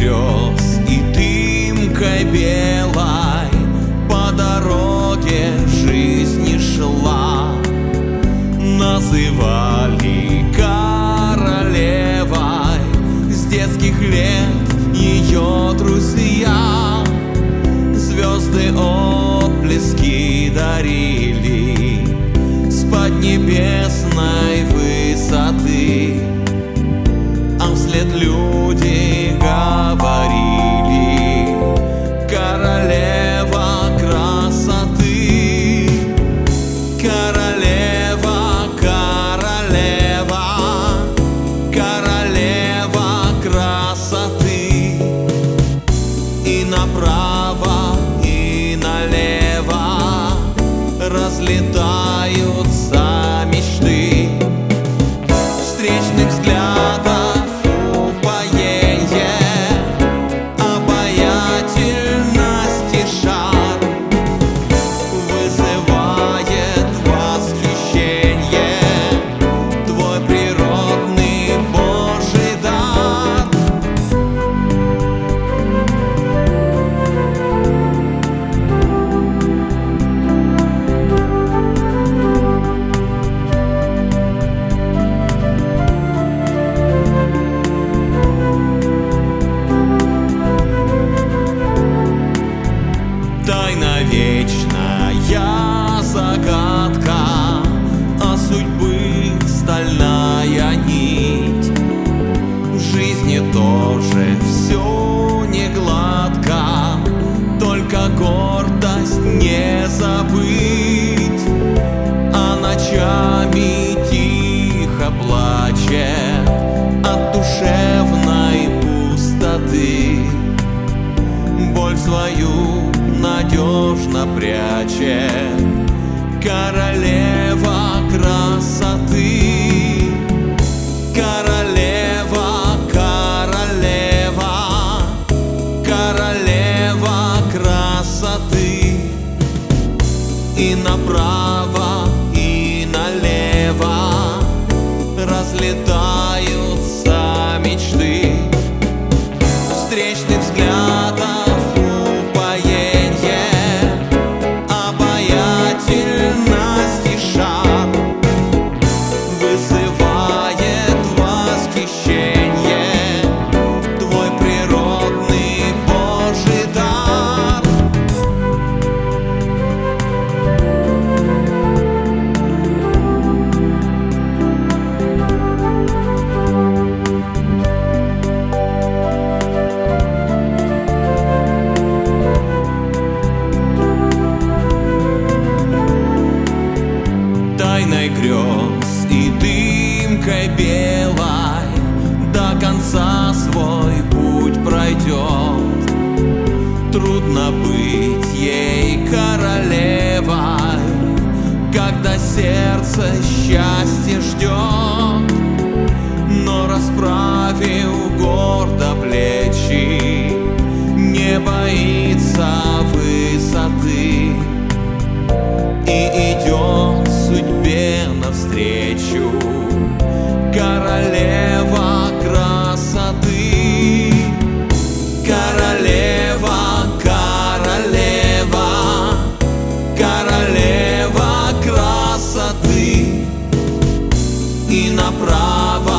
грез и дымкой белой по дороге жизни шла. Называли королевой с детских лет ее друзья. Звезды отблески дарили с поднебесной высоты, а вслед люди говорили: королева красоты, королева, королева, королева красоты. И направо, и налево разлетаются мечты встречных взглядов. Тайна вечная загадка, а судьбы стальная нить. В жизни тоже все не гладко, только гордость не забыть. А ночами тихо плачет от душевной пустоты, боль свою надежно прячет королева красоты, королева, королева, королева красоты. И направо, и налево разлетаются мечты встречных взглядов. Тайной грез и дымкой белой до конца свой путь пройдет. Трудно быть ей королевой, когда сердце счастье ждет. Но расправив гордо плечи, не боится высоты и идет судьбе навстречу. Королева красоты, королева, королева, королева красоты. И направо,